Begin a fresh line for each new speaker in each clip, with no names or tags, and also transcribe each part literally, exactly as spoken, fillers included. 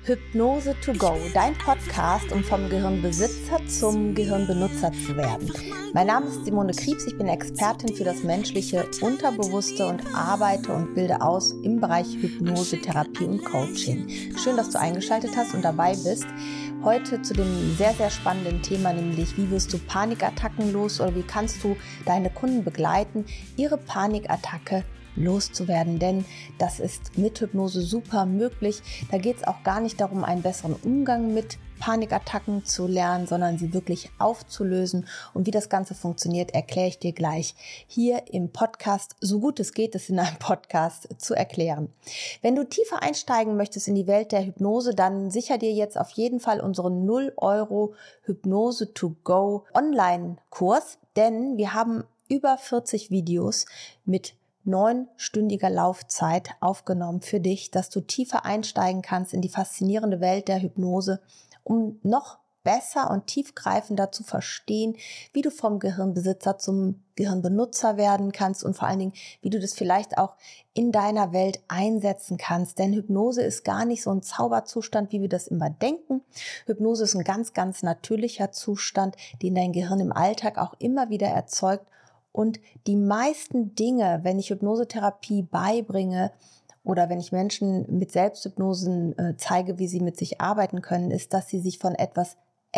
Hypnose to go, dein Podcast, um vom Gehirnbesitzer zum Gehirnbenutzer zu werden. Mein Name ist Simone Kriebs, ich bin Expertin für das menschliche Unterbewusste und arbeite und bilde aus im Bereich Hypnose, Therapie und Coaching. Schön, dass du eingeschaltet hast und dabei bist. Heute zu dem sehr, sehr spannenden Thema, nämlich wie wirst du Panikattacken los oder wie kannst du deine Kunden begleiten, ihre Panikattacke loszuwerden, denn das ist mit Hypnose super möglich. Da geht es auch gar nicht darum, einen besseren Umgang mit Panikattacken zu lernen, sondern sie wirklich aufzulösen. Und wie das Ganze funktioniert, erkläre ich dir gleich hier im Podcast, so gut es geht, es in einem Podcast zu erklären. Wenn du tiefer einsteigen möchtest in die Welt der Hypnose, dann sicher dir jetzt auf jeden Fall unseren null Euro Hypnose to go Online-Kurs, denn wir haben über vierzig Videos mit neunstündiger Laufzeit aufgenommen für dich, dass du tiefer einsteigen kannst in die faszinierende Welt der Hypnose, um noch besser und tiefgreifender zu verstehen, wie du vom Gehirnbesitzer zum Gehirnbenutzer werden kannst und vor allen Dingen, wie du das vielleicht auch in deiner Welt einsetzen kannst. Denn Hypnose ist gar nicht so ein Zauberzustand, wie wir das immer denken. Hypnose ist ein ganz, ganz natürlicher Zustand, den dein Gehirn im Alltag auch immer wieder erzeugt. Und die meisten Dinge, wenn ich Hypnosetherapie beibringe oder wenn ich Menschen mit Selbsthypnosen äh, zeige, wie sie mit sich arbeiten können, ist, dass sie sich von etwas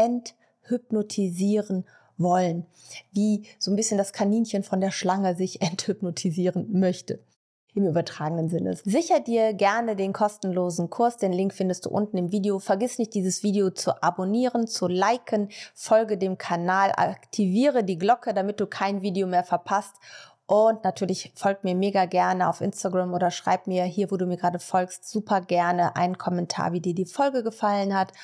enthypnotisieren wollen. Wie so ein bisschen das Kaninchen von der Schlange sich enthypnotisieren möchte. Im übertragenen Sinne. Sicher dir gerne den kostenlosen Kurs, den Link findest du unten im Video. Vergiss nicht, dieses Video zu abonnieren, zu liken, folge dem Kanal, aktiviere die Glocke, damit du kein Video mehr verpasst. Und natürlich folgt mir mega gerne auf Instagram oder schreib mir hier, wo du mir gerade folgst, super gerne einen Kommentar, wie dir die Folge gefallen hat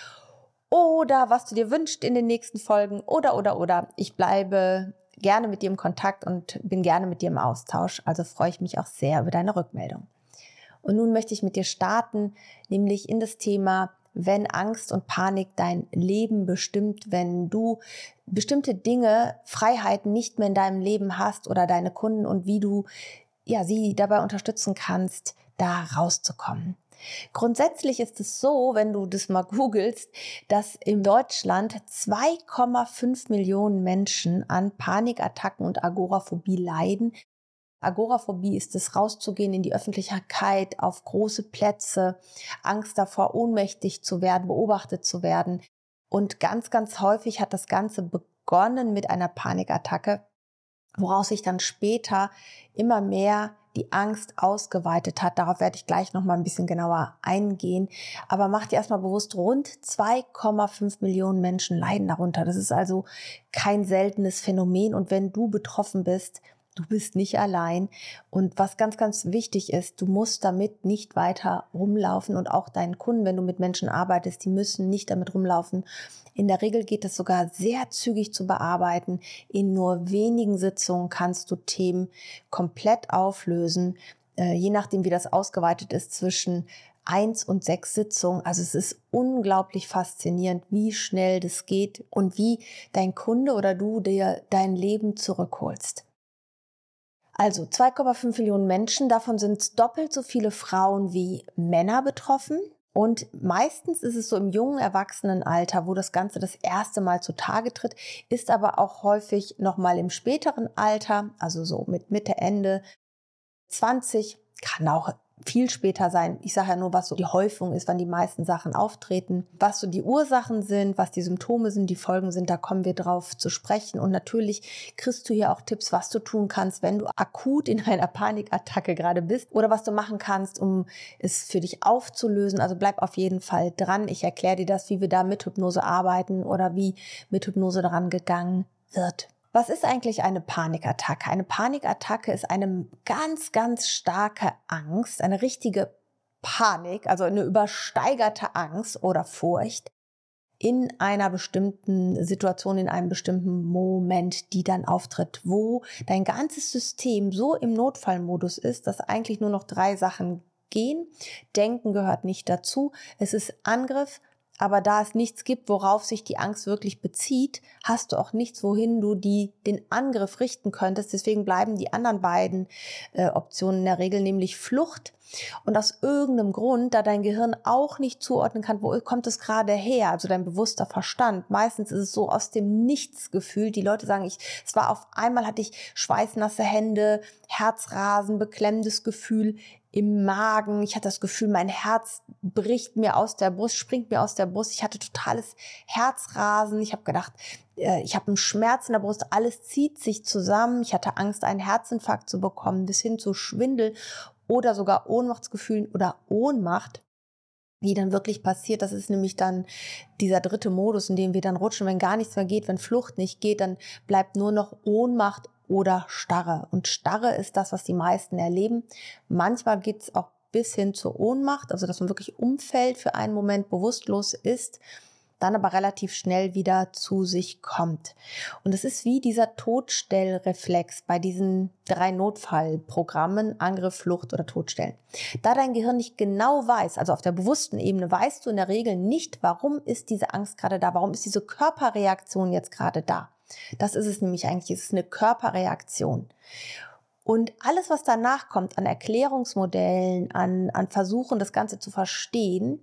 oder was du dir wünschst in den nächsten Folgen oder, oder, oder. Ich bleibe gerne mit dir im Kontakt und bin gerne mit dir im Austausch. Also freue ich mich auch sehr über deine Rückmeldung. Und nun möchte ich mit dir starten, nämlich in das Thema, wenn Angst und Panik dein Leben bestimmt, wenn du bestimmte Dinge, Freiheiten nicht mehr in deinem Leben hast oder deine Kunden und wie du ja, sie dabei unterstützen kannst, da rauszukommen. Grundsätzlich ist es so, wenn du das mal googelst, dass in Deutschland zwei Komma fünf Millionen Menschen an Panikattacken und Agoraphobie leiden. Agoraphobie ist es, rauszugehen in die Öffentlichkeit, auf große Plätze, Angst davor, ohnmächtig zu werden, beobachtet zu werden. Und ganz, ganz häufig hat das Ganze begonnen mit einer Panikattacke, woraus sich dann später immer mehr die Angst ausgeweitet hat. Darauf werde ich gleich noch mal ein bisschen genauer eingehen. Aber mach dir erstmal bewusst, rund zwei Komma fünf Millionen Menschen leiden darunter. Das ist also kein seltenes Phänomen. Und wenn du betroffen bist, du bist nicht allein. Und was ganz, ganz wichtig ist, du musst damit nicht weiter rumlaufen. Und auch deinen Kunden, wenn du mit Menschen arbeitest, die müssen nicht damit rumlaufen. In der Regel geht es sogar sehr zügig zu bearbeiten. In nur wenigen Sitzungen kannst du Themen komplett auflösen, äh, je nachdem, wie das ausgeweitet ist, zwischen eins und sechs Sitzungen. Also es ist unglaublich faszinierend, wie schnell das geht und wie dein Kunde oder du dir dein Leben zurückholst. Also zwei Komma fünf Millionen Menschen, davon sind doppelt so viele Frauen wie Männer betroffen. Und meistens ist es so im jungen Erwachsenenalter, wo das Ganze das erste Mal zutage tritt, ist aber auch häufig nochmal im späteren Alter, also so mit Mitte, Ende zwanzig, kann auch viel später sein. Ich sage ja nur, was so die Häufung ist, wann die meisten Sachen auftreten. Was so die Ursachen sind, was die Symptome sind, die Folgen sind, da kommen wir drauf zu sprechen. Und natürlich kriegst du hier auch Tipps, was du tun kannst, wenn du akut in einer Panikattacke gerade bist oder was du machen kannst, um es für dich aufzulösen. Also bleib auf jeden Fall dran. Ich erkläre dir das, wie wir da mit Hypnose arbeiten oder wie mit Hypnose daran gegangen wird. Was ist eigentlich eine Panikattacke? Eine Panikattacke ist eine ganz, ganz starke Angst, eine richtige Panik, also eine übersteigerte Angst oder Furcht in einer bestimmten Situation, in einem bestimmten Moment, die dann auftritt, wo dein ganzes System so im Notfallmodus ist, dass eigentlich nur noch drei Sachen gehen. Denken gehört nicht dazu. Es ist Angriff, Aber da es nichts gibt, worauf sich die Angst wirklich bezieht, hast du auch nichts, wohin du die, den Angriff richten könntest. Deswegen bleiben die anderen beiden äh, Optionen in der Regel, nämlich Flucht. Und aus irgendeinem Grund, da dein Gehirn auch nicht zuordnen kann, wo kommt es gerade her, also dein bewusster Verstand. Meistens ist es so aus dem Nichts gefühlt. Die Leute sagen, ich, es war auf einmal, hatte ich schweißnasse Hände, Herzrasen, beklemmendes Gefühl im Magen. Ich hatte das Gefühl, mein Herz bricht mir aus der Brust, springt mir aus der Brust. Ich hatte totales Herzrasen. Ich habe gedacht, ich habe einen Schmerz in der Brust. Alles zieht sich zusammen. Ich hatte Angst, einen Herzinfarkt zu bekommen, bis hin zu Schwindel oder sogar Ohnmachtsgefühlen oder Ohnmacht, wie dann wirklich passiert. Das ist nämlich dann dieser dritte Modus, in dem wir dann rutschen. Wenn gar nichts mehr geht, wenn Flucht nicht geht, dann bleibt nur noch Ohnmacht oder Starre. Und Starre ist das, was die meisten erleben. Manchmal geht es auch bis hin zur Ohnmacht, also dass man wirklich umfällt, für einen Moment bewusstlos ist, dann aber relativ schnell wieder zu sich kommt. Und es ist wie dieser Todstellreflex bei diesen drei Notfallprogrammen, Angriff, Flucht oder Todstellen. Da dein Gehirn nicht genau weiß, also auf der bewussten Ebene weißt du in der Regel nicht, warum ist diese Angst gerade da, warum ist diese Körperreaktion jetzt gerade da. Das ist es nämlich eigentlich, es ist eine Körperreaktion. Und alles, was danach kommt an Erklärungsmodellen, an, an Versuchen, das Ganze zu verstehen,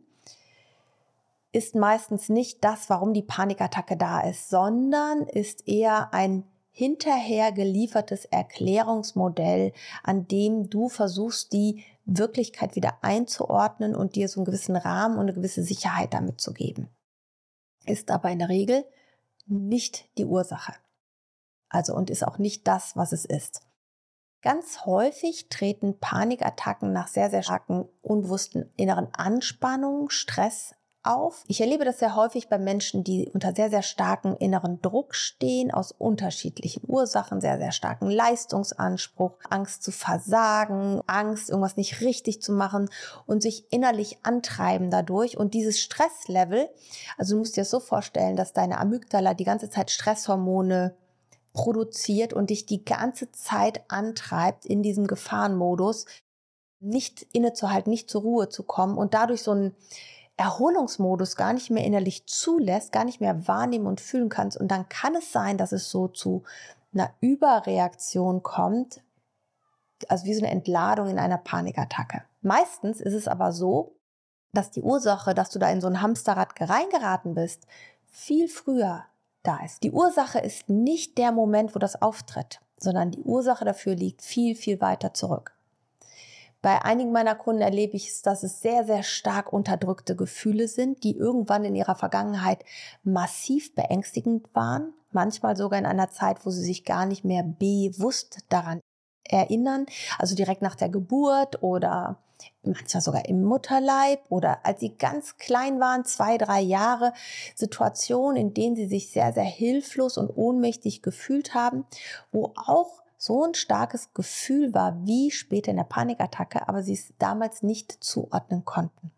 ist meistens nicht das, warum die Panikattacke da ist, sondern ist eher ein hinterher geliefertes Erklärungsmodell, an dem du versuchst, die Wirklichkeit wieder einzuordnen und dir so einen gewissen Rahmen und eine gewisse Sicherheit damit zu geben. Ist aber in der Regel nicht die Ursache. Also und ist auch nicht das, was es ist. Ganz häufig treten Panikattacken nach sehr, sehr starken, unbewussten inneren Anspannungen, Stress auf. Ich erlebe das sehr häufig bei Menschen, die unter sehr, sehr starkem inneren Druck stehen, aus unterschiedlichen Ursachen, sehr, sehr starken Leistungsanspruch, Angst zu versagen, Angst, irgendwas nicht richtig zu machen und sich innerlich antreiben dadurch. Und dieses Stresslevel, also du musst dir das so vorstellen, dass deine Amygdala die ganze Zeit Stresshormone produziert und dich die ganze Zeit antreibt, in diesem Gefahrenmodus nicht innezuhalten, nicht zur Ruhe zu kommen und dadurch so ein Erholungsmodus gar nicht mehr innerlich zulässt, gar nicht mehr wahrnehmen und fühlen kannst. Und dann kann es sein, dass es so zu einer Überreaktion kommt, also wie so eine Entladung in einer Panikattacke. Meistens ist es aber so, dass die Ursache, dass du da in so ein Hamsterrad reingeraten bist, viel früher da ist. Die Ursache ist nicht der Moment, wo das auftritt, sondern die Ursache dafür liegt viel, viel weiter zurück. Bei einigen meiner Kunden erlebe ich es, dass es sehr, sehr stark unterdrückte Gefühle sind, die irgendwann in ihrer Vergangenheit massiv beängstigend waren. Manchmal sogar in einer Zeit, wo sie sich gar nicht mehr bewusst daran erinnern. Also direkt nach der Geburt oder manchmal sogar im Mutterleib oder als sie ganz klein waren, zwei, drei Jahre. Situationen, in denen sie sich sehr, sehr hilflos und ohnmächtig gefühlt haben, wo auch so ein starkes Gefühl war wie später in der Panikattacke, aber sie es damals nicht zuordnen konnten.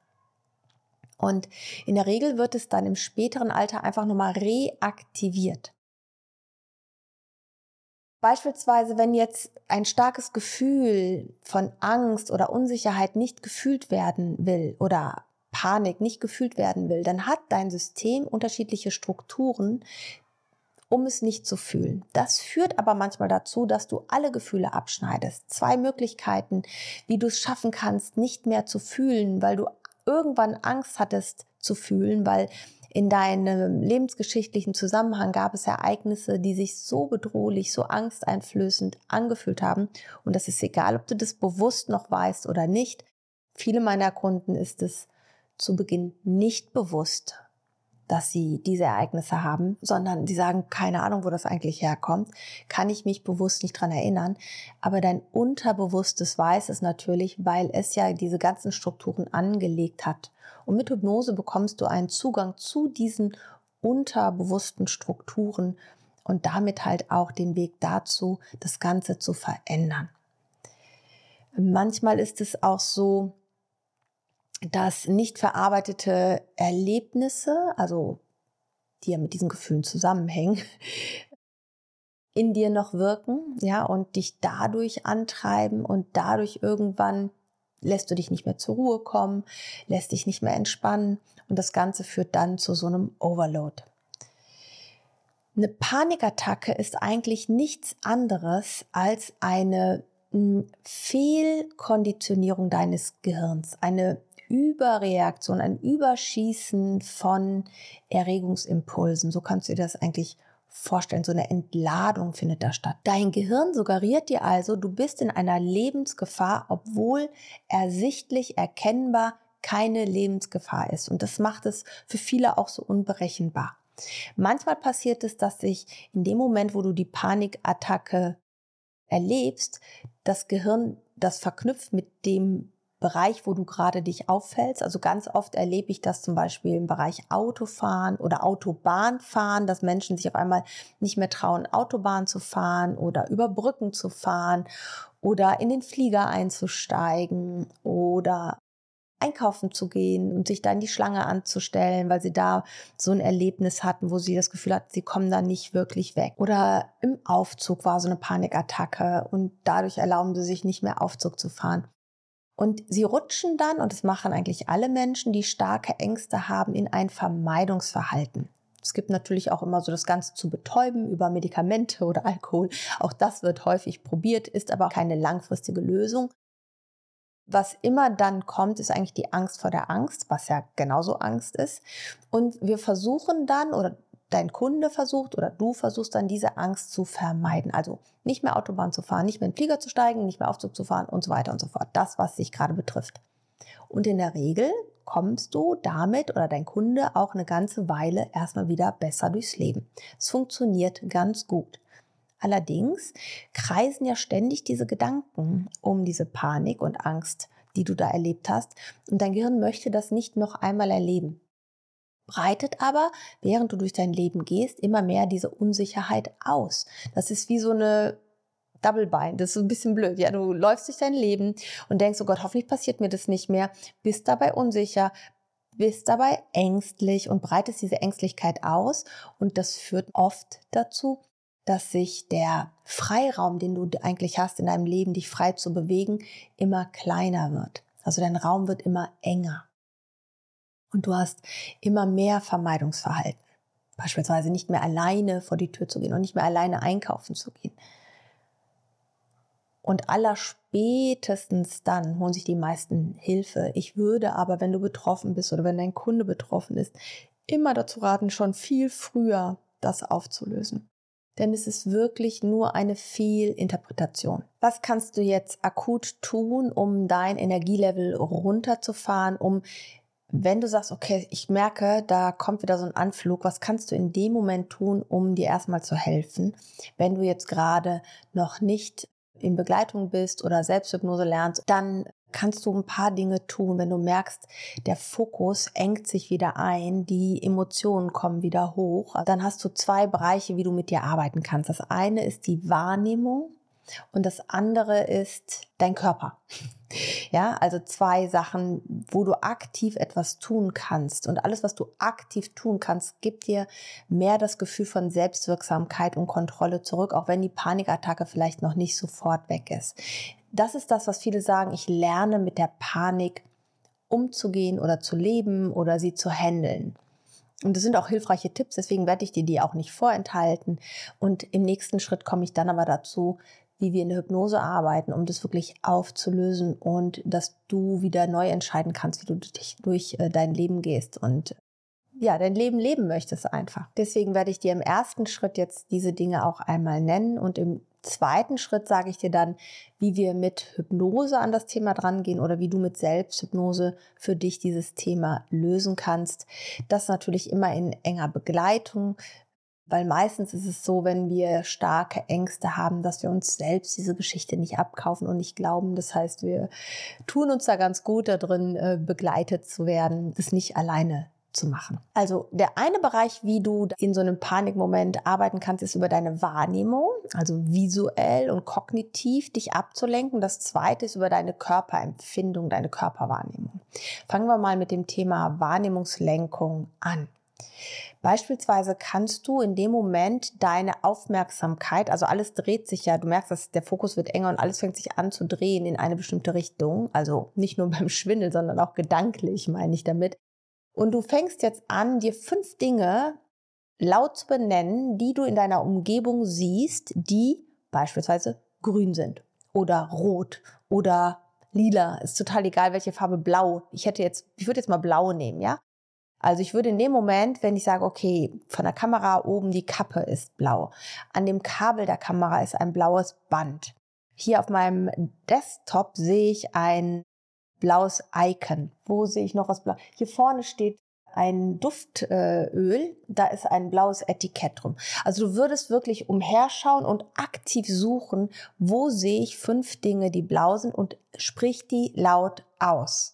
Und in der Regel wird es dann im späteren Alter einfach nochmal reaktiviert. Beispielsweise, wenn jetzt ein starkes Gefühl von Angst oder Unsicherheit nicht gefühlt werden will oder Panik nicht gefühlt werden will, dann hat dein System unterschiedliche Strukturen, um es nicht zu fühlen. Das führt aber manchmal dazu, dass du alle Gefühle abschneidest. Zwei Möglichkeiten, wie du es schaffen kannst, nicht mehr zu fühlen, weil du irgendwann Angst hattest zu fühlen, weil in deinem lebensgeschichtlichen Zusammenhang gab es Ereignisse, die sich so bedrohlich, so angsteinflößend angefühlt haben. Und das ist egal, ob du das bewusst noch weißt oder nicht. Viele meiner Kunden ist es zu Beginn nicht bewusst, dass sie diese Ereignisse haben, sondern sie sagen, keine Ahnung, wo das eigentlich herkommt, kann ich mich bewusst nicht dran erinnern. Aber dein Unterbewusstes weiß es natürlich, weil es ja diese ganzen Strukturen angelegt hat. Und mit Hypnose bekommst du einen Zugang zu diesen unterbewussten Strukturen und damit halt auch den Weg dazu, das Ganze zu verändern. Manchmal ist es auch so, dass nicht verarbeitete Erlebnisse, also die ja mit diesen Gefühlen zusammenhängen, in dir noch wirken, ja, und dich dadurch antreiben und dadurch irgendwann lässt du dich nicht mehr zur Ruhe kommen, lässt dich nicht mehr entspannen und das Ganze führt dann zu so einem Overload. Eine Panikattacke ist eigentlich nichts anderes als eine Fehlkonditionierung deines Gehirns, eine Überreaktion, ein Überschießen von Erregungsimpulsen. So kannst du dir das eigentlich vorstellen. So eine Entladung findet da statt. Dein Gehirn suggeriert dir also, du bist in einer Lebensgefahr, obwohl ersichtlich erkennbar keine Lebensgefahr ist. Und das macht es für viele auch so unberechenbar. Manchmal passiert es, dass sich in dem Moment, wo du die Panikattacke erlebst, das Gehirn das verknüpft mit dem Bereich, wo du gerade dich auffällst. Also ganz oft erlebe ich das zum Beispiel im Bereich Autofahren oder Autobahnfahren, dass Menschen sich auf einmal nicht mehr trauen, Autobahn zu fahren oder über Brücken zu fahren oder in den Flieger einzusteigen oder einkaufen zu gehen und sich da in die Schlange anzustellen, weil sie da so ein Erlebnis hatten, wo sie das Gefühl hatten, sie kommen da nicht wirklich weg. Oder im Aufzug war so eine Panikattacke und dadurch erlauben sie sich nicht mehr Aufzug zu fahren. Und sie rutschen dann, und das machen eigentlich alle Menschen, die starke Ängste haben, in ein Vermeidungsverhalten. Es gibt natürlich auch immer so das Ganze zu betäuben über Medikamente oder Alkohol. Auch das wird häufig probiert, ist aber keine langfristige Lösung. Was immer dann kommt, ist eigentlich die Angst vor der Angst, was ja genauso Angst ist. Und wir versuchen dann, oder dein Kunde versucht oder du versuchst dann, diese Angst zu vermeiden. Also nicht mehr Autobahn zu fahren, nicht mehr in den Flieger zu steigen, nicht mehr Aufzug zu fahren und so weiter und so fort. Das, was dich gerade betrifft. Und in der Regel kommst du damit oder dein Kunde auch eine ganze Weile erstmal wieder besser durchs Leben. Es funktioniert ganz gut. Allerdings kreisen ja ständig diese Gedanken um diese Panik und Angst, die du da erlebt hast. Und dein Gehirn möchte das nicht noch einmal erleben. Breitet aber, während du durch dein Leben gehst, immer mehr diese Unsicherheit aus. Das ist wie so eine Double Bind. Das ist so ein bisschen blöd. Ja, du läufst durch dein Leben und denkst, oh Gott, hoffentlich passiert mir das nicht mehr. Bist dabei unsicher, bist dabei ängstlich und breitest diese Ängstlichkeit aus. Und das führt oft dazu, dass sich der Freiraum, den du eigentlich hast in deinem Leben, dich frei zu bewegen, immer kleiner wird. Also dein Raum wird immer enger. Und du hast immer mehr Vermeidungsverhalten. Beispielsweise nicht mehr alleine vor die Tür zu gehen und nicht mehr alleine einkaufen zu gehen. Und allerspätestens dann holen sich die meisten Hilfe. Ich würde aber, wenn du betroffen bist oder wenn dein Kunde betroffen ist, immer dazu raten, schon viel früher das aufzulösen. Denn es ist wirklich nur eine Fehlinterpretation. Was kannst du jetzt akut tun, um dein Energielevel runterzufahren, um, wenn du sagst, okay, ich merke, da kommt wieder so ein Anflug, was kannst du in dem Moment tun, um dir erstmal zu helfen, wenn du jetzt gerade noch nicht in Begleitung bist oder Selbsthypnose lernst, dann kannst du ein paar Dinge tun, wenn du merkst, der Fokus engt sich wieder ein, die Emotionen kommen wieder hoch. Dann hast du zwei Bereiche, wie du mit dir arbeiten kannst. Das eine ist die Wahrnehmung und das andere ist dein Körper. Ja, also zwei Sachen, wo du aktiv etwas tun kannst. Und alles, was du aktiv tun kannst, gibt dir mehr das Gefühl von Selbstwirksamkeit und Kontrolle zurück, auch wenn die Panikattacke vielleicht noch nicht sofort weg ist. Das ist das, was viele sagen, ich lerne mit der Panik umzugehen oder zu leben oder sie zu handeln. Und das sind auch hilfreiche Tipps, deswegen werde ich dir die auch nicht vorenthalten. Und im nächsten Schritt komme ich dann aber dazu, wie wir in der Hypnose arbeiten, um das wirklich aufzulösen und dass du wieder neu entscheiden kannst, wie du dich durch dein Leben gehst und ja, dein Leben leben möchtest einfach. Deswegen werde ich dir im ersten Schritt jetzt diese Dinge auch einmal nennen und im zweiten Schritt sage ich dir dann, wie wir mit Hypnose an das Thema drangehen oder wie du mit Selbsthypnose für dich dieses Thema lösen kannst. Das natürlich immer in enger Begleitung, weil meistens ist es so, wenn wir starke Ängste haben, dass wir uns selbst diese Geschichte nicht abkaufen und nicht glauben. Das heißt, wir tun uns da ganz gut da drin, begleitet zu werden, das nicht alleine zu machen. Also der eine Bereich, wie du in so einem Panikmoment arbeiten kannst, ist über deine Wahrnehmung, also visuell und kognitiv dich abzulenken. Das zweite ist über deine Körperempfindung, deine Körperwahrnehmung. Fangen wir mal mit dem Thema Wahrnehmungslenkung an. Beispielsweise kannst du in dem Moment deine Aufmerksamkeit, also alles dreht sich ja, du merkst, dass der Fokus wird enger und alles fängt sich an zu drehen in eine bestimmte Richtung, also nicht nur beim Schwindel, sondern auch gedanklich, meine ich damit. Und du fängst jetzt an, dir fünf Dinge laut zu benennen, die du in deiner Umgebung siehst, die beispielsweise grün sind oder rot oder lila. Ist total egal, welche Farbe, blau. Ich hätte jetzt, ich würde jetzt mal blau nehmen, ja? Also ich würde in dem Moment, wenn ich sage, okay, von der Kamera oben die Kappe ist blau, an dem Kabel der Kamera ist ein blaues Band. Hier auf meinem Desktop sehe ich ein blaues Icon. Wo sehe ich noch was blau? Hier vorne steht ein Duftöl, äh, da ist ein blaues Etikett drum. Also du würdest wirklich umherschauen und aktiv suchen, wo sehe ich fünf Dinge, die blau sind, und sprich die laut aus.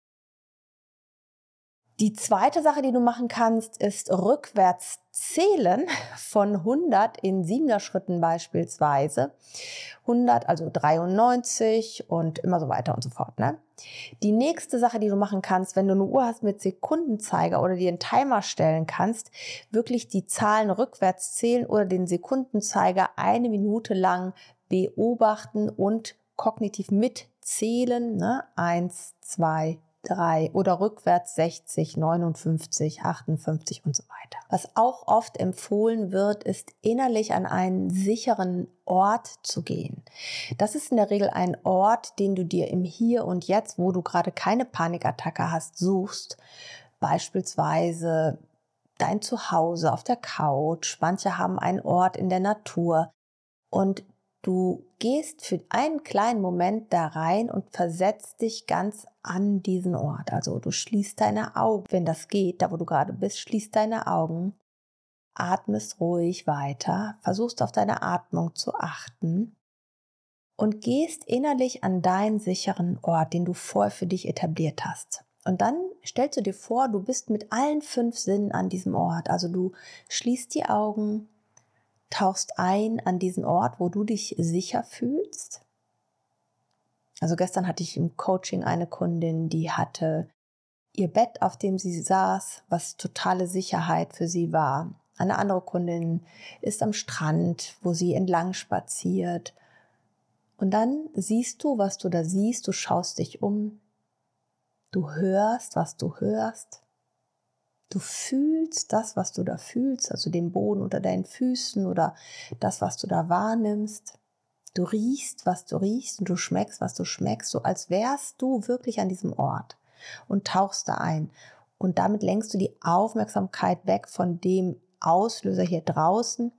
Die zweite Sache, die du machen kannst, ist rückwärts zählen von hundert in siebener Schritten beispielsweise. hundert, also dreiundneunzig und immer so weiter und so fort. Ne? Die nächste Sache, die du machen kannst, wenn du eine Uhr hast mit Sekundenzeiger oder dir einen Timer stellen kannst, wirklich die Zahlen rückwärts zählen oder den Sekundenzeiger eine Minute lang beobachten und kognitiv mitzählen. Ne? Eins, zwei, drei oder rückwärts sechzig, neunundfünfzig, achtundfünfzig und so weiter. Was auch oft empfohlen wird, ist innerlich an einen sicheren Ort zu gehen. Das ist in der Regel ein Ort, den du dir im Hier und Jetzt, wo du gerade keine Panikattacke hast, suchst. Beispielsweise dein Zuhause auf der Couch. Manche haben einen Ort in der Natur. Und du gehst für einen kleinen Moment da rein und versetzt dich ganz an diesen Ort. Also du schließt deine Augen, wenn das geht, da wo du gerade bist, schließt deine Augen, atmest ruhig weiter, versuchst auf deine Atmung zu achten und gehst innerlich an deinen sicheren Ort, den du vorher für dich etabliert hast. Und dann stellst du dir vor, du bist mit allen fünf Sinnen an diesem Ort. Also du schließt die Augen, tauchst ein an diesen Ort, wo du dich sicher fühlst. Also gestern hatte ich im Coaching eine Kundin, die hatte ihr Bett, auf dem sie saß, was totale Sicherheit für sie war. Eine andere Kundin ist am Strand, wo sie entlang spaziert. Und dann siehst du, was du da siehst, du schaust dich um, du hörst, was du hörst. Du fühlst das, was du da fühlst, also den Boden unter deinen Füßen oder das, was du da wahrnimmst. Du riechst, was du riechst, und du schmeckst, was du schmeckst, so als wärst du wirklich an diesem Ort und tauchst da ein. Und damit lenkst du die Aufmerksamkeit weg von dem Auslöser hier draußen,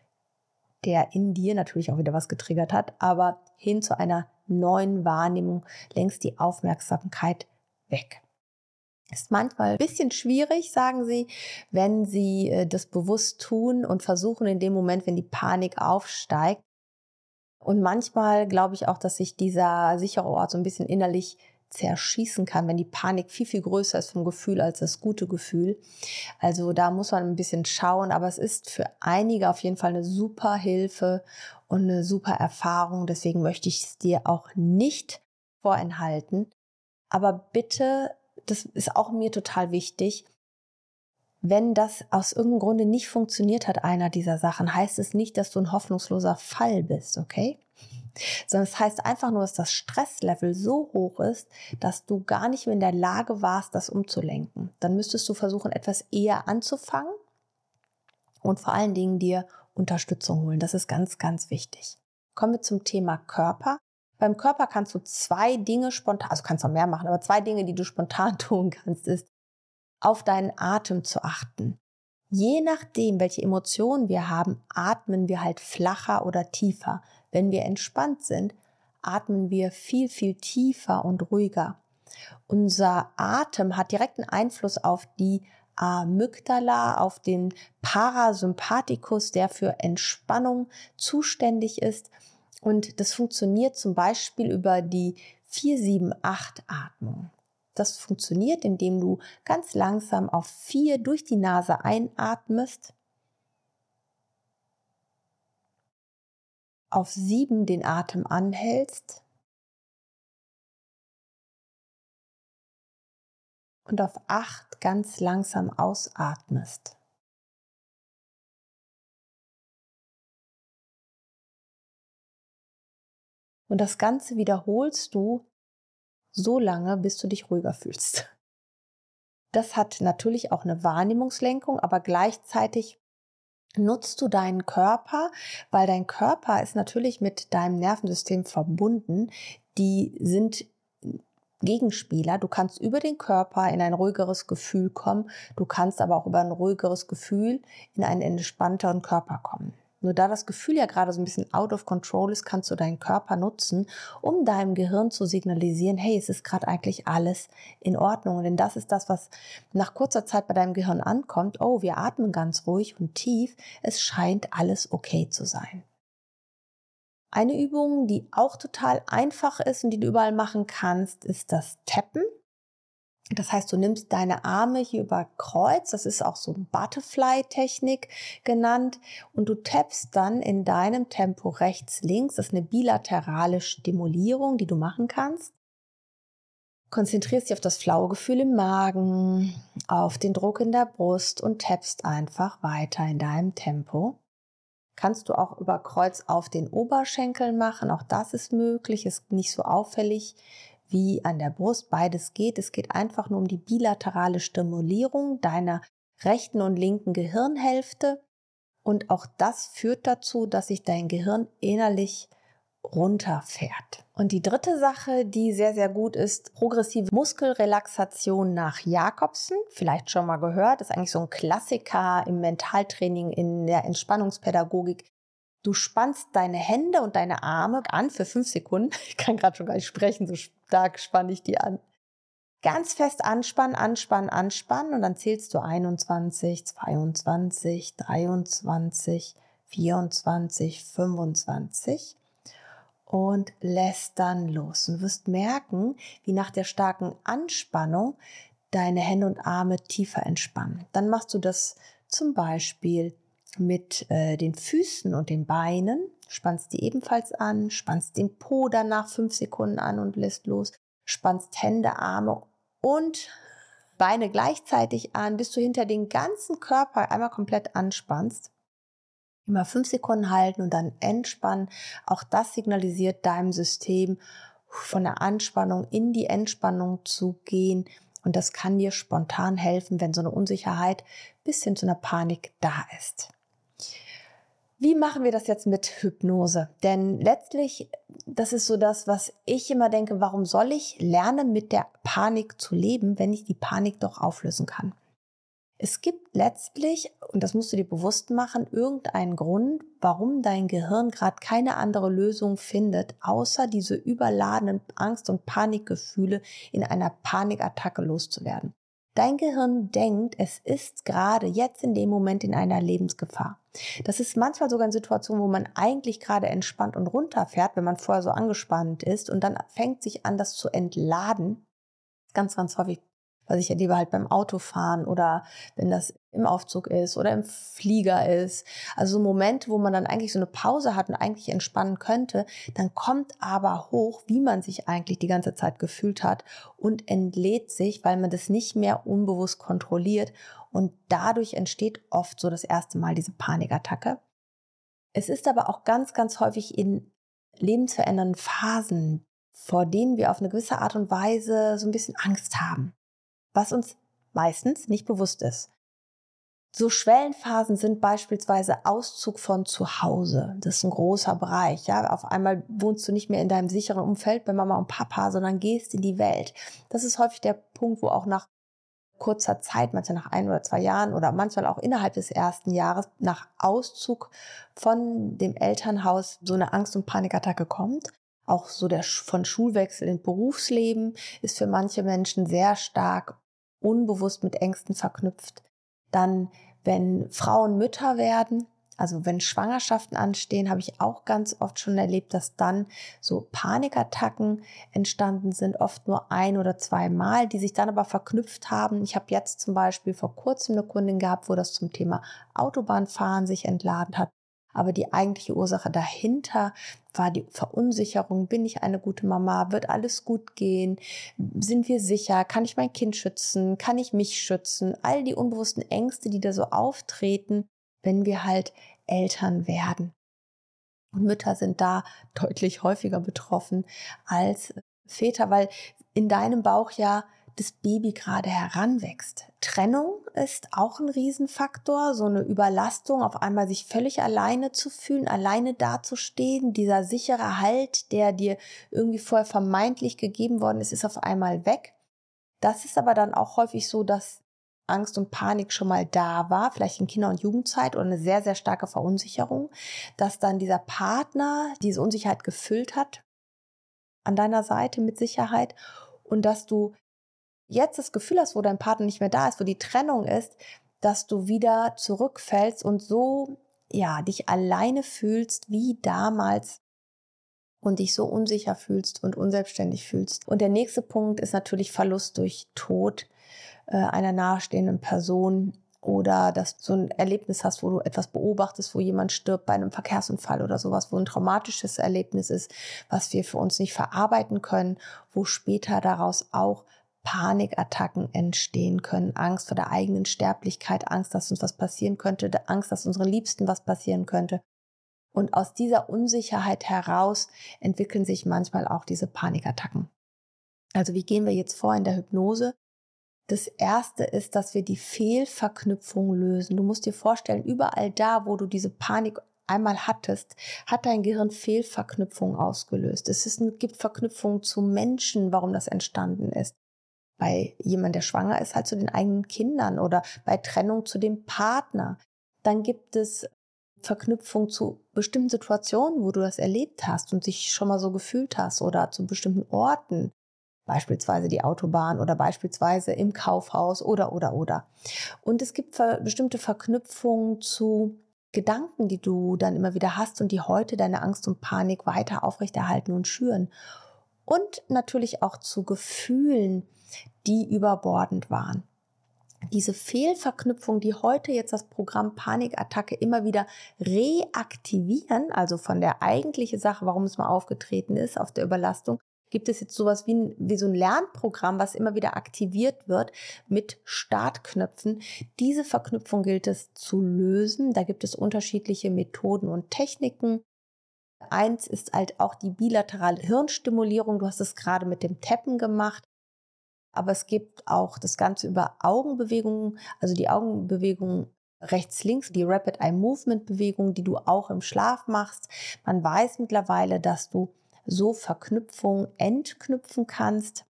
der in dir natürlich auch wieder was getriggert hat, aber hin zu einer neuen Wahrnehmung, lenkst die Aufmerksamkeit weg. Ist manchmal ein bisschen schwierig, sagen sie, wenn sie äh, das bewusst tun und versuchen in dem Moment, wenn die Panik aufsteigt. Und manchmal glaube ich auch, dass sich dieser sichere Ort so ein bisschen innerlich zerschießen kann, wenn die Panik viel, viel größer ist vom Gefühl als das gute Gefühl. Also da muss man ein bisschen schauen, aber es ist für einige auf jeden Fall eine super Hilfe und eine super Erfahrung. Deswegen möchte ich es dir auch nicht vorenthalten. Aber bitte, das ist auch mir total wichtig, wenn das aus irgendeinem Grunde nicht funktioniert hat, einer dieser Sachen, heißt es nicht, dass du ein hoffnungsloser Fall bist, okay? Sondern es heißt einfach nur, dass das Stresslevel so hoch ist, dass du gar nicht mehr in der Lage warst, das umzulenken. Dann müsstest du versuchen, etwas eher anzufangen und vor allen Dingen dir Unterstützung holen. Das ist ganz, ganz wichtig. Kommen wir zum Thema Körper. Beim Körper kannst du zwei Dinge spontan, also kannst auch mehr machen, aber zwei Dinge, die du spontan tun kannst, ist, auf deinen Atem zu achten. Je nachdem, welche Emotionen wir haben, atmen wir halt flacher oder tiefer. Wenn wir entspannt sind, atmen wir viel, viel tiefer und ruhiger. Unser Atem hat direkten Einfluss auf die Amygdala, auf den Parasympathikus, der für Entspannung zuständig ist. Und das funktioniert zum Beispiel über die vier sieben acht Atmung. Das funktioniert, indem du ganz langsam auf vier durch die Nase einatmest, auf sieben den Atem anhältst und auf acht ganz langsam ausatmest. Und das Ganze wiederholst du so lange, bis du dich ruhiger fühlst. Das hat natürlich auch eine Wahrnehmungslenkung, aber gleichzeitig nutzt du deinen Körper, weil dein Körper ist natürlich mit deinem Nervensystem verbunden. Die sind Gegenspieler. Du kannst über den Körper in ein ruhigeres Gefühl kommen. Du kannst aber auch über ein ruhigeres Gefühl in einen entspannteren Körper kommen. Nur da das Gefühl ja gerade so ein bisschen out of control ist, kannst du deinen Körper nutzen, um deinem Gehirn zu signalisieren, hey, es ist gerade eigentlich alles in Ordnung. Denn das ist das, was nach kurzer Zeit bei deinem Gehirn ankommt. Oh, wir atmen ganz ruhig und tief. Es scheint alles okay zu sein. Eine Übung, die auch total einfach ist und die du überall machen kannst, ist das Tappen. Das heißt, du nimmst deine Arme hier über Kreuz, das ist auch so Butterfly-Technik genannt, und du tappst dann in deinem Tempo rechts, links. Das ist eine bilaterale Stimulierung, die du machen kannst. Konzentrierst dich auf das flaue Gefühl im Magen, auf den Druck in der Brust und tappst einfach weiter in deinem Tempo. Kannst du auch über Kreuz auf den Oberschenkeln machen, auch das ist möglich, ist nicht so auffällig wie an der Brust, beides geht. Es geht einfach nur um die bilaterale Stimulierung deiner rechten und linken Gehirnhälfte, und auch das führt dazu, dass sich dein Gehirn innerlich runterfährt. Und die dritte Sache, die sehr, sehr gut ist, progressive Muskelrelaxation nach Jacobsen. Vielleicht schon mal gehört, ist eigentlich so ein Klassiker im Mentaltraining, in der Entspannungspädagogik. Du spannst deine Hände und deine Arme an für fünf Sekunden. Ich kann gerade schon gar nicht sprechen, so stark spanne ich die an. Ganz fest anspannen, anspannen, anspannen, und dann zählst du einundzwanzig, zweiundzwanzig, dreiundzwanzig, vierundzwanzig, fünfundzwanzig und lässt dann los. Und du wirst merken, wie nach der starken Anspannung deine Hände und Arme tiefer entspannen. Dann machst du das zum Beispiel mit äh, den Füßen und den Beinen, spannst die ebenfalls an, spannst den Po danach fünf Sekunden an und lässt los, spannst Hände, Arme und Beine gleichzeitig an, bis du hinter den ganzen Körper einmal komplett anspannst. Immer fünf Sekunden halten und dann entspannen. Auch das signalisiert deinem System, von der Anspannung in die Entspannung zu gehen. Und das kann dir spontan helfen, wenn so eine Unsicherheit bis hin zu einer Panik da ist. Wie machen wir das jetzt mit Hypnose? Denn letztlich, das ist so das, was ich immer denke, warum soll ich lernen, mit der Panik zu leben, wenn ich die Panik doch auflösen kann? Es gibt letztlich, und das musst du dir bewusst machen, irgendeinen Grund, warum dein Gehirn gerade keine andere Lösung findet, außer diese überladenen Angst- und Panikgefühle in einer Panikattacke loszuwerden. Dein Gehirn denkt, es ist gerade jetzt in dem Moment in einer Lebensgefahr. Das ist manchmal sogar in Situationen, wo man eigentlich gerade entspannt und runterfährt, wenn man vorher so angespannt ist, und dann fängt sich an, das zu entladen. Ganz, ganz häufig, was ich erlebe, halt beim Autofahren oder wenn das im Aufzug ist oder im Flieger ist. Also so ein Moment, wo man dann eigentlich so eine Pause hat und eigentlich entspannen könnte, dann kommt aber hoch, wie man sich eigentlich die ganze Zeit gefühlt hat, und entlädt sich, weil man das nicht mehr unbewusst kontrolliert, und dadurch entsteht oft so das erste Mal diese Panikattacke. Es ist aber auch ganz, ganz häufig in lebensverändernden Phasen, vor denen wir auf eine gewisse Art und Weise so ein bisschen Angst haben, was uns meistens nicht bewusst ist. So Schwellenphasen sind beispielsweise Auszug von zu Hause. Das ist ein großer Bereich. Ja? Auf einmal wohnst du nicht mehr in deinem sicheren Umfeld bei Mama und Papa, sondern gehst in die Welt. Das ist häufig der Punkt, wo auch nach kurzer Zeit, manchmal nach ein oder zwei Jahren oder manchmal auch innerhalb des ersten Jahres, nach Auszug von dem Elternhaus so eine Angst- und Panikattacke kommt. Auch so der von Schulwechsel in Berufsleben ist für manche Menschen sehr stark unbewusst mit Ängsten verknüpft. Dann, wenn Frauen Mütter werden, also wenn Schwangerschaften anstehen, habe ich auch ganz oft schon erlebt, dass dann so Panikattacken entstanden sind, oft nur ein oder zwei Mal, die sich dann aber verknüpft haben. Ich habe jetzt zum Beispiel vor kurzem eine Kundin gehabt, wo das zum Thema Autobahnfahren sich entladen hat. Aber die eigentliche Ursache dahinter war die Verunsicherung. Bin ich eine gute Mama? Wird alles gut gehen? Sind wir sicher? Kann ich mein Kind schützen? Kann ich mich schützen? All die unbewussten Ängste, die da so auftreten, wenn wir halt Eltern werden. Und Mütter sind da deutlich häufiger betroffen als Väter, weil in deinem Bauch ja das Baby gerade heranwächst. Trennung ist auch ein Riesenfaktor, so eine Überlastung, auf einmal sich völlig alleine zu fühlen, alleine dazustehen, dieser sichere Halt, der dir irgendwie vorher vermeintlich gegeben worden ist, ist auf einmal weg. Das ist aber dann auch häufig so, dass Angst und Panik schon mal da war, vielleicht in Kinder- und Jugendzeit oder eine sehr, sehr starke Verunsicherung, dass dann dieser Partner diese Unsicherheit gefüllt hat an deiner Seite mit Sicherheit und dass du jetzt das Gefühl hast, wo dein Partner nicht mehr da ist, wo die Trennung ist, dass du wieder zurückfällst und so, ja, dich alleine fühlst wie damals und dich so unsicher fühlst und unselbstständig fühlst. Und der nächste Punkt ist natürlich Verlust durch Tod äh, einer nahestehenden Person oder dass du so ein Erlebnis hast, wo du etwas beobachtest, wo jemand stirbt bei einem Verkehrsunfall oder sowas, wo ein traumatisches Erlebnis ist, was wir für uns nicht verarbeiten können, wo später daraus auch Panikattacken entstehen können, Angst vor der eigenen Sterblichkeit, Angst, dass uns was passieren könnte, Angst, dass unseren Liebsten was passieren könnte. Und aus dieser Unsicherheit heraus entwickeln sich manchmal auch diese Panikattacken. Also wie gehen wir jetzt vor in der Hypnose? Das erste ist, dass wir die Fehlverknüpfung lösen. Du musst dir vorstellen, überall da, wo du diese Panik einmal hattest, hat dein Gehirn Fehlverknüpfungen ausgelöst. Es ist, gibt Verknüpfungen zu Menschen, warum das entstanden ist. Bei jemandem, der schwanger ist, halt zu den eigenen Kindern oder bei Trennung zu dem Partner. Dann gibt es Verknüpfung zu bestimmten Situationen, wo du das erlebt hast und dich schon mal so gefühlt hast oder zu bestimmten Orten, beispielsweise die Autobahn oder beispielsweise im Kaufhaus oder, oder, oder. Und es gibt ver- bestimmte Verknüpfungen zu Gedanken, die du dann immer wieder hast und die heute deine Angst und Panik weiter aufrechterhalten und schüren. Und natürlich auch zu Gefühlen, die überbordend waren. Diese Fehlverknüpfung, die heute jetzt das Programm Panikattacke immer wieder reaktivieren, also von der eigentlichen Sache, warum es mal aufgetreten ist, auf der Überlastung, gibt es jetzt sowas wie, ein, wie so ein Lernprogramm, was immer wieder aktiviert wird mit Startknöpfen. Diese Verknüpfung gilt es zu lösen. Da gibt es unterschiedliche Methoden und Techniken. Eins ist halt auch die bilaterale Hirnstimulierung. Du hast es gerade mit dem Tappen gemacht. Aber es gibt auch das Ganze über Augenbewegungen, also die Augenbewegungen rechts-links, die Rapid Eye Movement Bewegung, die du auch im Schlaf machst. Man weiß mittlerweile, dass du so Verknüpfungen entknüpfen kannst.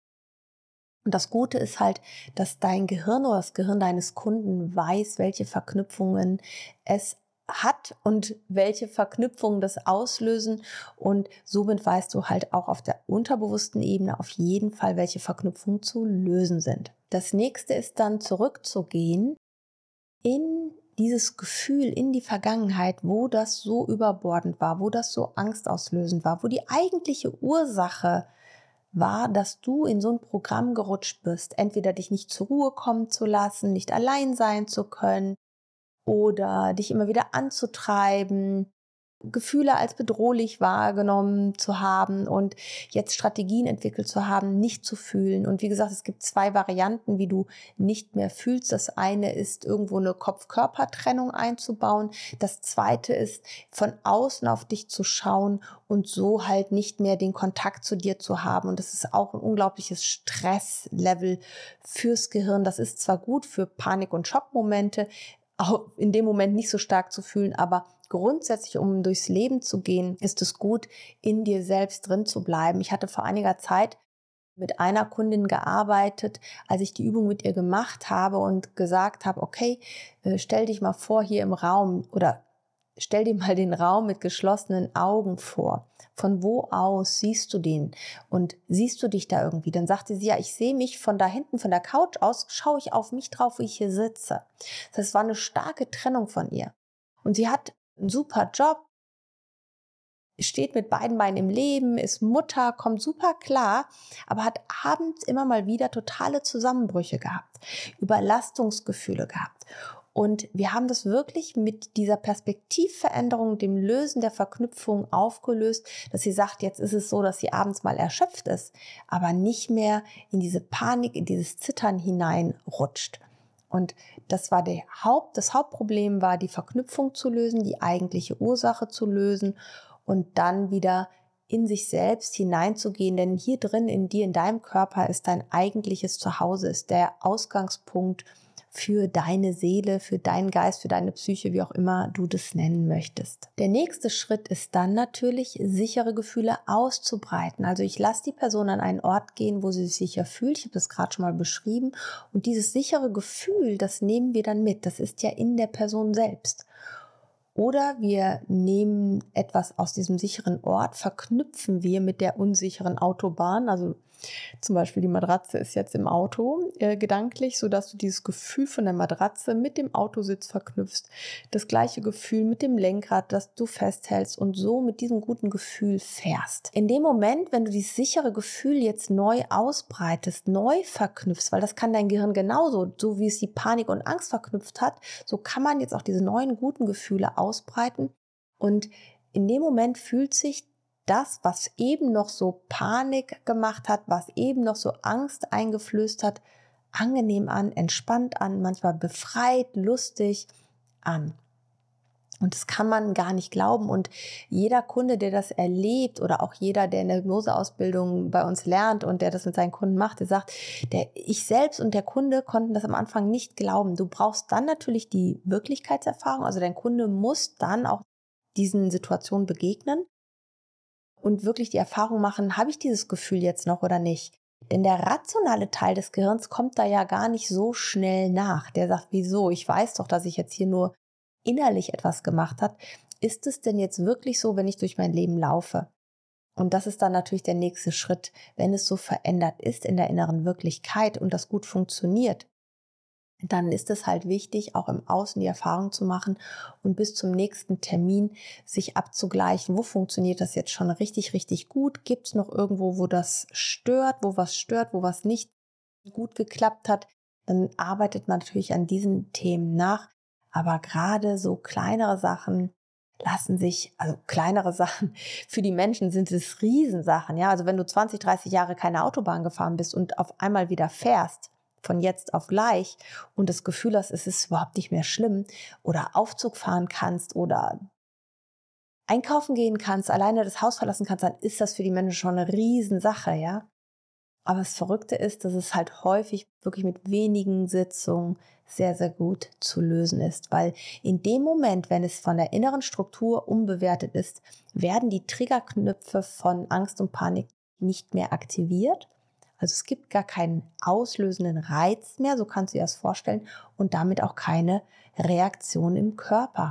Und das Gute ist halt, dass dein Gehirn oder das Gehirn deines Kunden weiß, welche Verknüpfungen es hat und welche Verknüpfungen das auslösen. Und somit weißt du halt auch auf der unterbewussten Ebene auf jeden Fall, welche Verknüpfungen zu lösen sind. Das nächste ist dann zurückzugehen in dieses Gefühl, in die Vergangenheit, wo das so überbordend war, wo das so angstauslösend war, wo die eigentliche Ursache war, dass du in so ein Programm gerutscht bist, entweder dich nicht zur Ruhe kommen zu lassen, nicht allein sein zu können oder dich immer wieder anzutreiben, Gefühle als bedrohlich wahrgenommen zu haben und jetzt Strategien entwickelt zu haben, nicht zu fühlen. Und wie gesagt, es gibt zwei Varianten, wie du nicht mehr fühlst. Das eine ist, irgendwo eine Kopf-Körper-Trennung einzubauen. Das zweite ist, von außen auf dich zu schauen und so halt nicht mehr den Kontakt zu dir zu haben. Und das ist auch ein unglaubliches Stresslevel fürs Gehirn. Das ist zwar gut für Panik- und Schockmomente, auch in dem Moment nicht so stark zu fühlen, aber grundsätzlich, um durchs Leben zu gehen, ist es gut, in dir selbst drin zu bleiben. Ich hatte vor einiger Zeit mit einer Kundin gearbeitet, als ich die Übung mit ihr gemacht habe und gesagt habe, okay, stell dich mal vor hier im Raum oder stell dir mal den Raum mit geschlossenen Augen vor. Von wo aus siehst du den? Und siehst du dich da irgendwie? Dann sagte sie, ja, ich sehe mich von da hinten, von der Couch aus, schaue ich auf mich drauf, wie ich hier sitze. Das heißt, es war eine starke Trennung von ihr. Und sie hat einen super Job, steht mit beiden Beinen im Leben, ist Mutter, kommt super klar, aber hat abends immer mal wieder totale Zusammenbrüche gehabt, Überlastungsgefühle gehabt. Und wir haben das wirklich mit dieser Perspektivveränderung, dem Lösen der Verknüpfung aufgelöst, dass sie sagt, jetzt ist es so, dass sie abends mal erschöpft ist, aber nicht mehr in diese Panik, in dieses Zittern hineinrutscht. Und das war der Haupt, das Hauptproblem war, die Verknüpfung zu lösen, die eigentliche Ursache zu lösen und dann wieder in sich selbst hineinzugehen, denn hier drin in dir, in deinem Körper ist dein eigentliches Zuhause, ist der Ausgangspunkt für deine Seele, für deinen Geist, für deine Psyche, wie auch immer du das nennen möchtest. Der nächste Schritt ist dann natürlich, sichere Gefühle auszubreiten. Also ich lasse die Person an einen Ort gehen, wo sie sich sicher fühlt. Ich habe das gerade schon mal beschrieben. Und dieses sichere Gefühl, das nehmen wir dann mit. Das ist ja in der Person selbst. Oder wir nehmen etwas aus diesem sicheren Ort, verknüpfen wir mit der unsicheren Autobahn. Also zum Beispiel die Matratze ist jetzt im Auto äh, gedanklich, sodass du dieses Gefühl von der Matratze mit dem Autositz verknüpfst. Das gleiche Gefühl mit dem Lenkrad, das du festhältst und so mit diesem guten Gefühl fährst. In dem Moment, wenn du dieses sichere Gefühl jetzt neu ausbreitest, neu verknüpfst, weil das kann dein Gehirn genauso, so wie es die Panik und Angst verknüpft hat, so kann man jetzt auch diese neuen guten Gefühle ausbreiten und in dem Moment fühlt sich das, was eben noch so Panik gemacht hat, was eben noch so Angst eingeflößt hat, angenehm an, entspannt an, manchmal befreit, lustig an. Und das kann man gar nicht glauben. Und jeder Kunde, der das erlebt oder auch jeder, der in der Hypnoseausbildung bei uns lernt und der das mit seinen Kunden macht, der sagt, der, ich selbst und der Kunde konnten das am Anfang nicht glauben. Du brauchst dann natürlich die Wirklichkeitserfahrung. Also dein Kunde muss dann auch diesen Situationen begegnen und wirklich die Erfahrung machen, habe ich dieses Gefühl jetzt noch oder nicht? Denn der rationale Teil des Gehirns kommt da ja gar nicht so schnell nach. Der sagt, wieso? Ich weiß doch, dass ich jetzt hier nur innerlich etwas gemacht habe. Ist es denn jetzt wirklich so, wenn ich durch mein Leben laufe? Und das ist dann natürlich der nächste Schritt. Wenn es so verändert ist in der inneren Wirklichkeit und das gut funktioniert, dann ist es halt wichtig, auch im Außen die Erfahrung zu machen und bis zum nächsten Termin sich abzugleichen, wo funktioniert das jetzt schon richtig, richtig gut? Gibt es noch irgendwo, wo das stört, wo was stört, wo was nicht gut geklappt hat? Dann arbeitet man natürlich an diesen Themen nach. Aber gerade so kleinere Sachen lassen sich, also kleinere Sachen, für die Menschen sind es Riesensachen. Ja? Also wenn du zwanzig, dreißig Jahre keine Autobahn gefahren bist und auf einmal wieder fährst, von jetzt auf gleich und das Gefühl hast, es ist überhaupt nicht mehr schlimm oder Aufzug fahren kannst oder einkaufen gehen kannst, alleine das Haus verlassen kannst, dann ist das für die Menschen schon eine Riesensache, ja. Aber das Verrückte ist, dass es halt häufig wirklich mit wenigen Sitzungen sehr, sehr gut zu lösen ist, weil in dem Moment, wenn es von der inneren Struktur umbewertet ist, werden die Triggerknöpfe von Angst und Panik nicht mehr aktiviert. Also es gibt gar keinen auslösenden Reiz mehr, so kannst du dir das vorstellen, und damit auch keine Reaktion im Körper.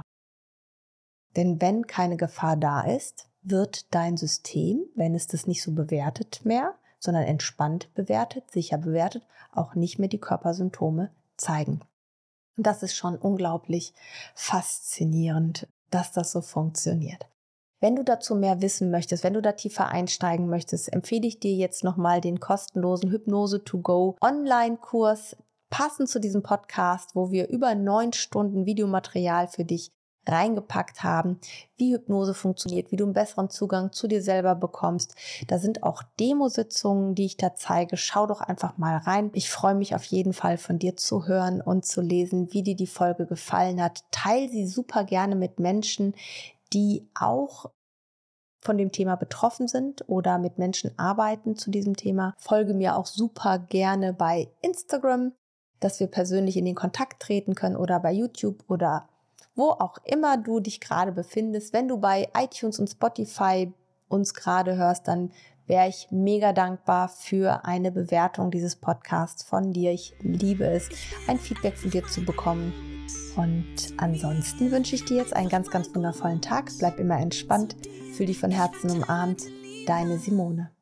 Denn wenn keine Gefahr da ist, wird dein System, wenn es das nicht so bewertet mehr, sondern entspannt bewertet, sicher bewertet, auch nicht mehr die Körpersymptome zeigen. Und das ist schon unglaublich faszinierend, dass das so funktioniert. Wenn du dazu mehr wissen möchtest, wenn du da tiefer einsteigen möchtest, empfehle ich dir jetzt nochmal den kostenlosen Hypnose to go Online-Kurs, passend zu diesem Podcast, wo wir über neun Stunden Videomaterial für dich reingepackt haben, wie Hypnose funktioniert, wie du einen besseren Zugang zu dir selber bekommst. Da sind auch Demositzungen, die ich da zeige. Schau doch einfach mal rein. Ich freue mich auf jeden Fall, von dir zu hören und zu lesen, wie dir die Folge gefallen hat. Teil sie super gerne mit Menschen, die auch von dem Thema betroffen sind oder mit Menschen arbeiten zu diesem Thema. Folge mir auch super gerne bei Instagram, dass wir persönlich in den Kontakt treten können, oder bei YouTube oder wo auch immer du dich gerade befindest. Wenn du bei iTunes und Spotify uns gerade hörst, dann wäre ich mega dankbar für eine Bewertung dieses Podcasts von dir. Ich liebe es, ein Feedback von dir zu bekommen. Und ansonsten wünsche ich dir jetzt einen ganz, ganz wundervollen Tag. Bleib immer entspannt, fühl dich von Herzen umarmt. Deine Simone.